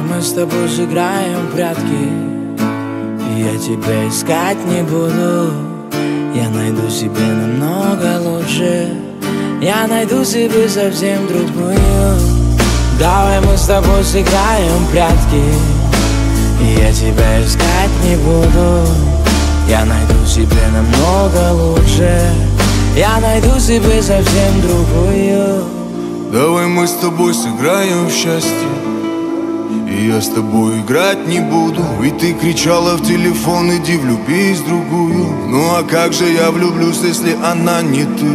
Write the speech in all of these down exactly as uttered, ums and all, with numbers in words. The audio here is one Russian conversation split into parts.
мы с тобой сыграем в прятки, и я тебя искать не буду. Я найду себе намного лучше, я найду себе совсем другую. Давай мы с тобой сыграем в прятки, и я тебя искать не буду. Я найду себе намного лучше, я найду себе совсем другую. Давай мы с тобой сыграем в счастье, и я с тобой играть не буду. Ведь ты кричала в телефон: иди влюбись в другую. Ну а как же я влюблюсь, если она не ты?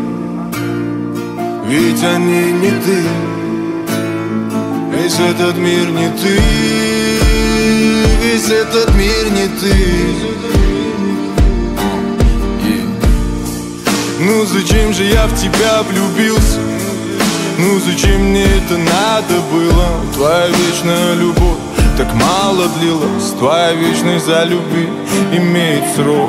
Ведь они не ты, весь этот мир не ты, весь этот мир не ты. yeah. Ну зачем же я в тебя влюбился? Ну зачем мне это надо было? Твоя вечная любовь так мало длилась, твоя вечность за любви имеет срок.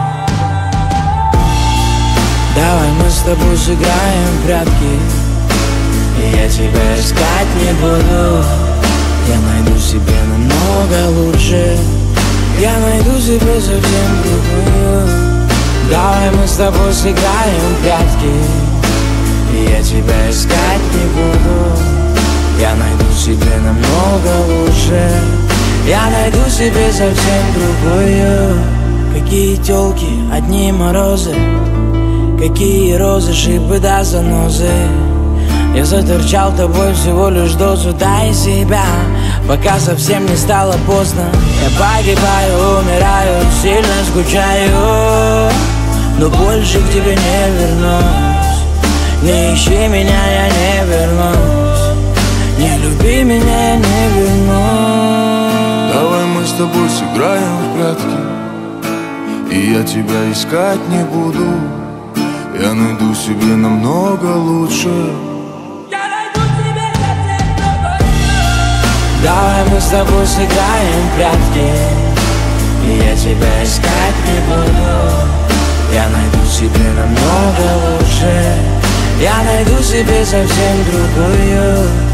Давай мы с тобой сыграем в прятки, и я тебя искать не буду. Я найду себе намного лучше, я найду себе совсем другую. Давай мы с тобой сыграем в прятки, и я тебя искать не буду. Я найду себе намного лучше, я найду себе совсем другую. Какие тёлки, одни морозы, какие розы, шипы да занозы. Я заторчал тобой всего лишь дозу, дай себя, пока совсем не стало поздно. Я погибаю, умираю, сильно скучаю, но больше к тебе не вернусь. Не ищи меня, я не вернусь, не люби меня, я не вернусь. Давай мы с тобой сыграем в прятки, и я тебя искать не буду. Я найду себе намного лучше, я найду себе совсем другую. Давай мы с тобой сыграем в прятки, и я тебя искать не буду. Я найду себе намного лучше, я найду себе совсем другую.